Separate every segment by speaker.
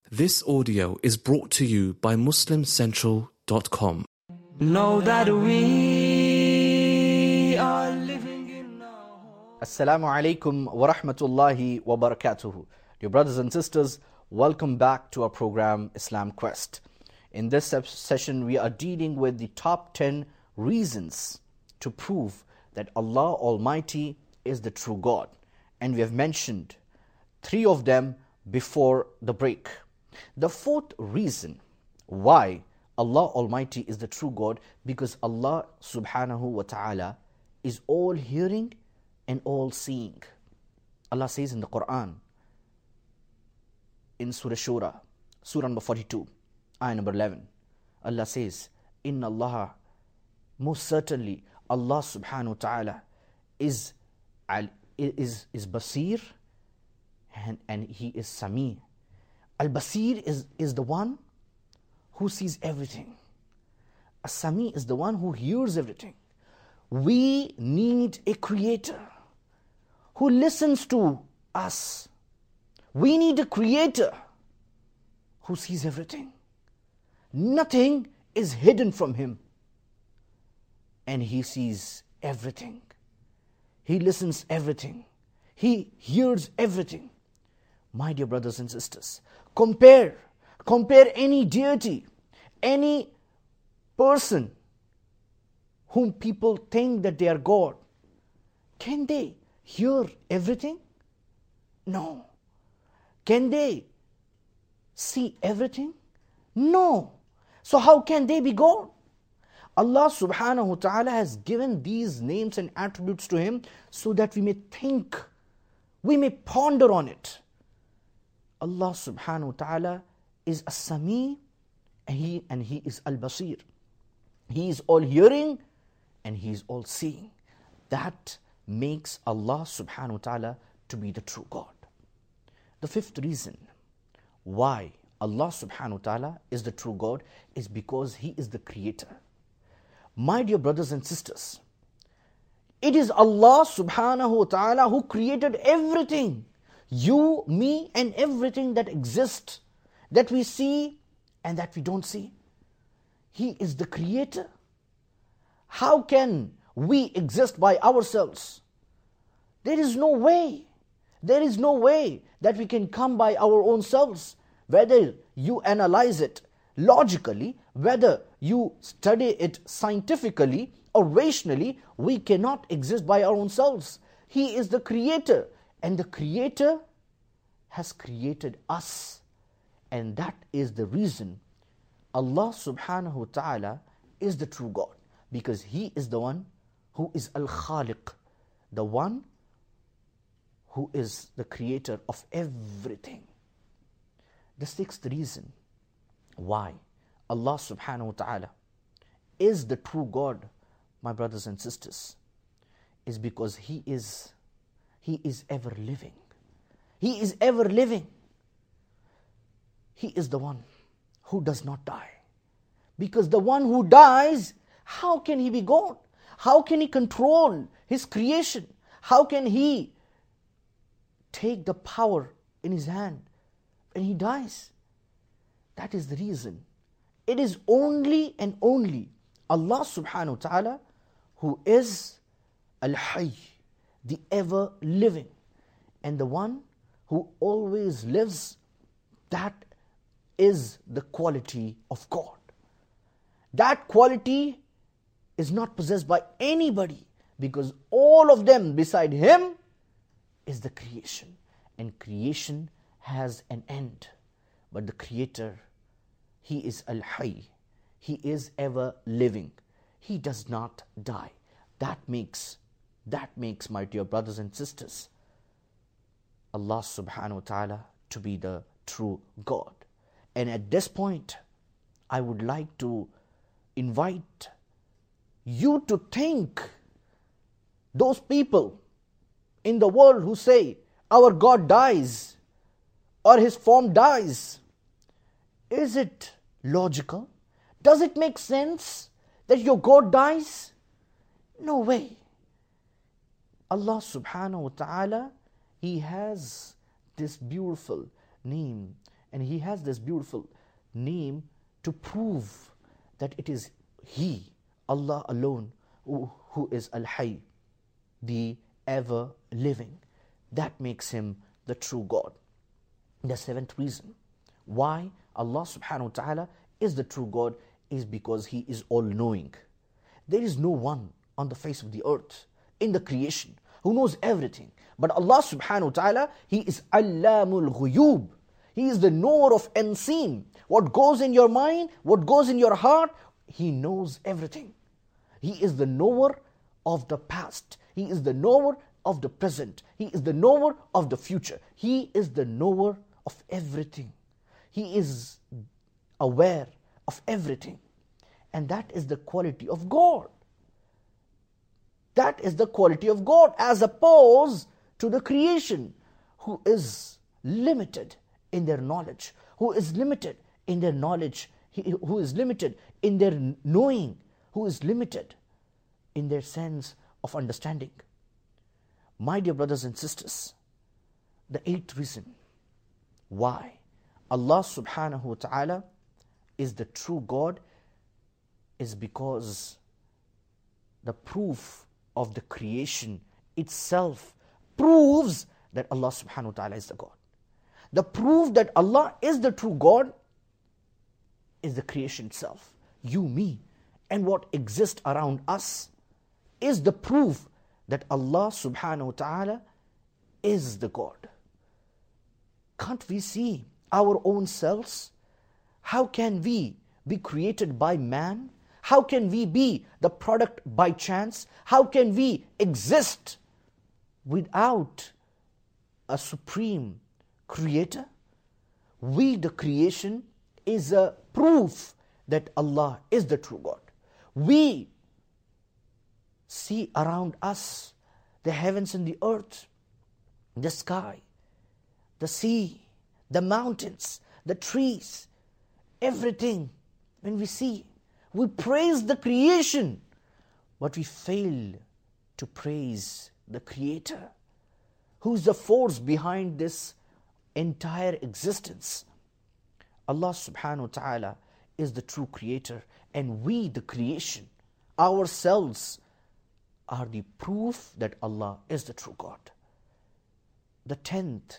Speaker 1: This audio is brought to you by MuslimCentral.com.
Speaker 2: Know that we are living in
Speaker 3: Assalamu alaikum wa rahmatullahi wa barakatuhu. Dear brothers and sisters, welcome back to our program Islam Quest. In this session, we are dealing with the top 10 reasons to prove that Allah Almighty is the true God. And we have mentioned 3 of them before the break. The 4th reason why Allah Almighty is the true God, because Allah subhanahu wa ta'ala is all hearing and all seeing. Allah says in the Quran, in Surah Shura, Surah number 42, ayah number 11, Allah says, Inna Allah, most certainly Allah subhanahu wa ta'ala is Basir, and He is Sami. Al-Basir is the one who sees everything. As-Sami is the one who hears everything. We need a creator who listens to us. We need a creator who sees everything. Nothing is hidden from Him. And He sees everything. He listens everything. He hears everything. My dear brothers and sisters, compare any deity, any person whom people think that they are God. Can they hear everything? No. Can they see everything? No. So how can they be God? Allah subhanahu wa ta'ala has given these names and attributes to Him so that we may think, we may ponder on it. Allah subhanahu wa ta'ala is As-Sami, and He is Al-Basir. He is all hearing and He is all seeing. That makes Allah subhanahu wa ta'ala to be the true God. The 5th reason why Allah subhanahu wa ta'ala is the true God is because He is the creator. My dear brothers and sisters, it is Allah subhanahu wa ta'ala who created everything. You, me, and everything that exists, that we see and that we don't see. He is the creator. How can we exist by ourselves? There is no way. There is no way that we can come by our own selves. Whether you analyze it logically, whether you study it scientifically or rationally, we cannot exist by our own selves. He is the creator. And the Creator has created us. And that is the reason Allah subhanahu wa ta'ala is the true God. Because He is the one who is Al-Khaliq, the one who is the creator of everything. The 6th reason why Allah subhanahu wa ta'ala is the true God, my brothers and sisters, is because He is ever living. He is ever living. He is the one who does not die. Because the one who dies, how can he be God? How can he control his creation? How can he take the power in his hand when he dies? That is the reason. It is only and only Allah subhanahu wa ta'ala who is Al-Hayy, the ever living, and the one who always lives. That is the quality of God. That quality is not possessed by anybody, because all of them beside Him is the creation, and creation has an end. But the Creator, He is Al-Hayy, He is ever living. He does not die. That makes, my dear brothers and sisters, Allah subhanahu wa ta'ala to be the true God. And at this point, I would like to invite you to think, those people in the world who say, our God dies, or His form dies. Is it logical? Does it make sense that your God dies? No way. Allah subhanahu wa ta'ala, He has this beautiful name And He has this beautiful name to prove that it is He, Allah alone, who is Al-Hayy, the ever living. That makes Him the true God. The seventh reason why Allah subhanahu wa ta'ala is the true God is because He is all-knowing. There is no one on the face of the earth, in the creation, who knows everything. But Allah subhanahu wa ta'ala, He is Allamul Ghuyub. He is the knower of unseen. What goes in your mind, what goes in your heart, He knows everything. He is the knower of the past. He is the knower of the present. He is the knower of the future. He is the knower of everything. He is aware of everything. And that is the quality of God. That is the quality of God, as opposed to the creation, who is limited in their knowledge, who is limited in their knowledge, who is limited in their knowing, who is limited in their sense of understanding. My dear brothers and sisters, the eighth reason why Allah subhanahu wa ta'ala is the true God is because the proof of the creation itself proves that Allah subhanahu wa ta'ala is the God. The proof that Allah is the true God is the creation itself. You, me, and what exists around us is the proof that Allah subhanahu wa ta'ala is the God. Can't we see our own selves? How can we be created by man? How can we be the product by chance? How can we exist without a supreme creator? We, the creation, is a proof that Allah is the true God. We see around us the heavens and the earth, the sky, the sea, the mountains, the trees, everything. When we see, we praise the creation, but we fail to praise the Creator, who is the force behind this entire existence. Allah subhanahu wa ta'ala is the true Creator, and we, the creation, ourselves, are the proof that Allah is the true God. The 10th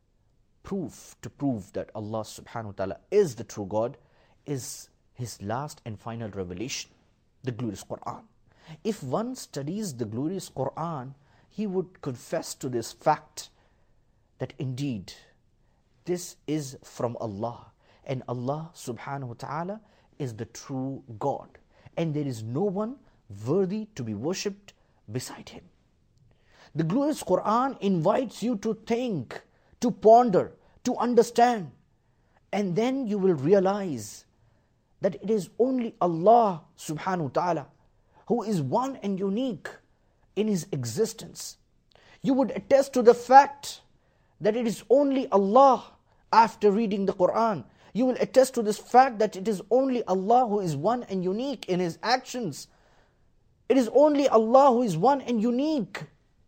Speaker 3: proof to prove that Allah subhanahu wa ta'ala is the true God is His last and final revelation, the glorious Quran. If one studies the glorious Quran, he would confess to this fact that indeed this is from Allah, and Allah subhanahu wa ta'ala is the true God, and there is no one worthy to be worshipped beside Him. The glorious Quran invites you to think, to ponder, to understand, and then you will realize that it is only Allah subhanahu wa ta'ala who is one and unique in His existence. You would attest to the fact that it is only Allah. After reading the Quran, you will attest to this fact that it is only Allah who is one and unique in His actions. It is only Allah who is one and unique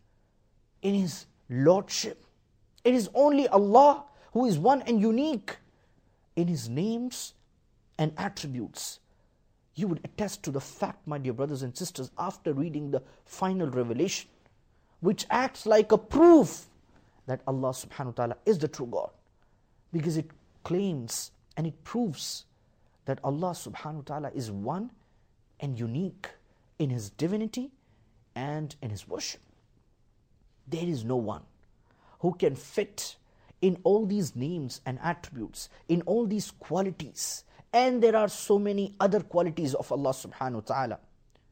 Speaker 3: in His lordship. It is only Allah who is one and unique in His names and attributes. You would attest to the fact, my dear brothers and sisters, after reading the final revelation, which acts like a proof that Allah subhanahu wa ta'ala is the true God, because it claims and it proves that Allah subhanahu wa ta'ala is one and unique in His divinity and in His worship. There is no one who can fit in all these names and attributes, in all these qualities. And there are so many other qualities of Allah subhanahu wa ta'ala,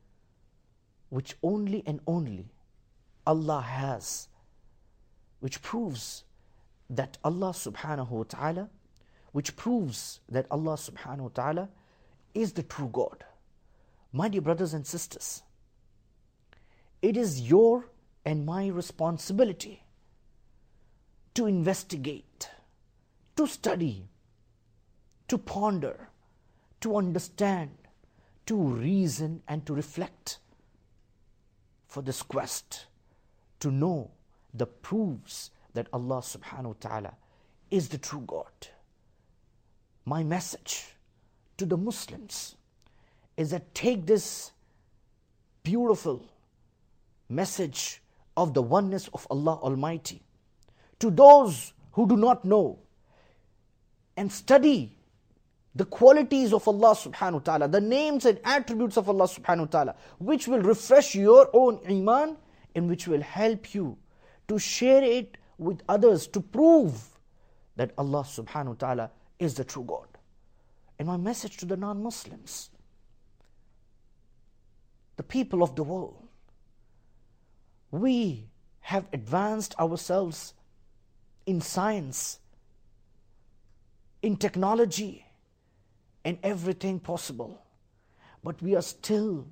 Speaker 3: which only and only Allah has, which proves that Allah subhanahu wa ta'ala, is the true God. My dear brothers and sisters, it is your and my responsibility to investigate, to study, to ponder, to understand, to reason and to reflect for this quest to know the proofs that Allah subhanahu wa ta'ala is the true God. my message to the Muslims is that take this beautiful message of the oneness of Allah Almighty to those who do not know, and study the qualities of Allah subhanahu wa ta'ala, the names and attributes of Allah subhanahu wa ta'ala, which will refresh your own iman and which will help you to share it with others to prove that Allah subhanahu wa ta'ala is the true God. And my message to the non-Muslims, the people of the world, we have advanced ourselves in science, in technology, and everything possible. But we are still,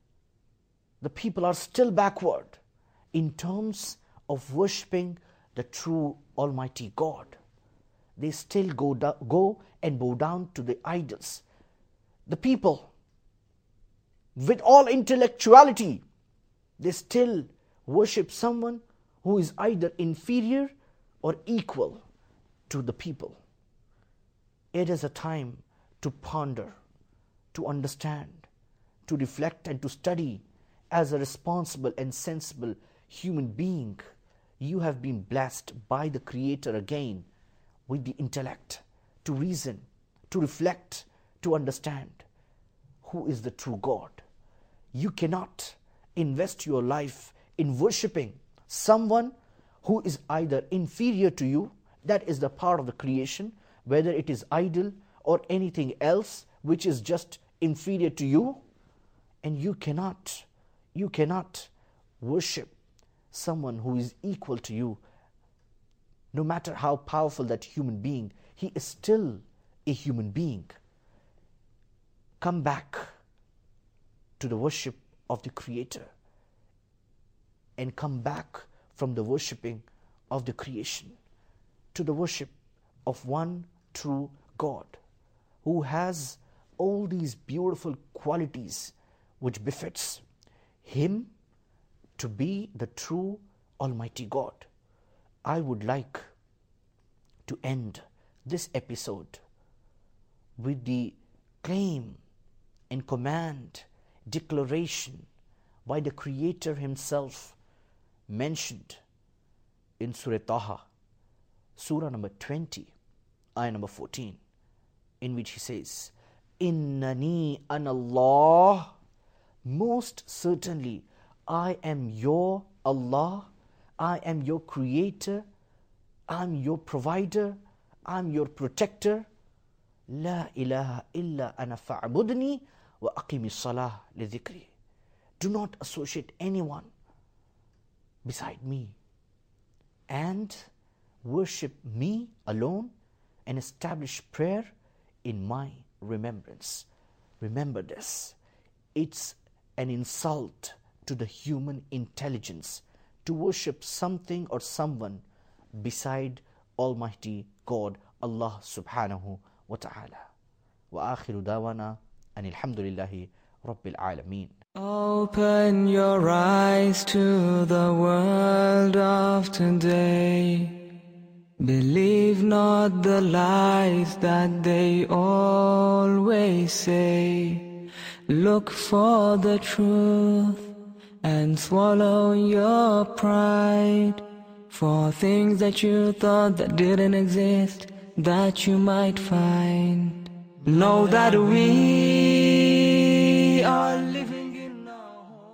Speaker 3: the people are still backward in terms of worshipping the true Almighty God. They still go and bow down to the idols. The people, with all intellectuality, they still worship someone who is either inferior or equal to the people. It is a time to ponder, to understand, to reflect and to study. As a responsible and sensible human being, you have been blessed by the Creator again with the intellect to reason, to reflect, to understand who is the true God. You cannot invest your life in worshipping someone who is either inferior to you, that is the part of the creation, whether it is idol or anything else which is just inferior to you, and you cannot worship someone who is equal to you. No matter how powerful that human being, he is still a human being. Come back to the worship of the Creator and come back from the worshipping of the creation to the worship of one true God who has all these beautiful qualities which befits Him to be the true Almighty God. I would like to end this episode with the claim and command, declaration by the Creator Himself mentioned in Surah Taha, Surah number 20, ayah number 14, in which He says, Innani anallah, most certainly I am your Allah, I am your Creator, I am your provider, I am your protector. La ilaha illa ana fa'budni wa aqimi salah li dhikri. Do not associate anyone beside me and worship me alone and establish prayer in my remembrance. Remember this. It's an insult to the human intelligence to worship something or someone beside Almighty God, Allah subhanahu wa ta'ala. Wa akhiru dawana anil hamdulillahi rabbil alameen.
Speaker 2: Open your eyes to the world of today. Believe not the lies that they always say. Look for the truth and swallow your pride. For things that you thought that didn't exist, that you might find. Know that we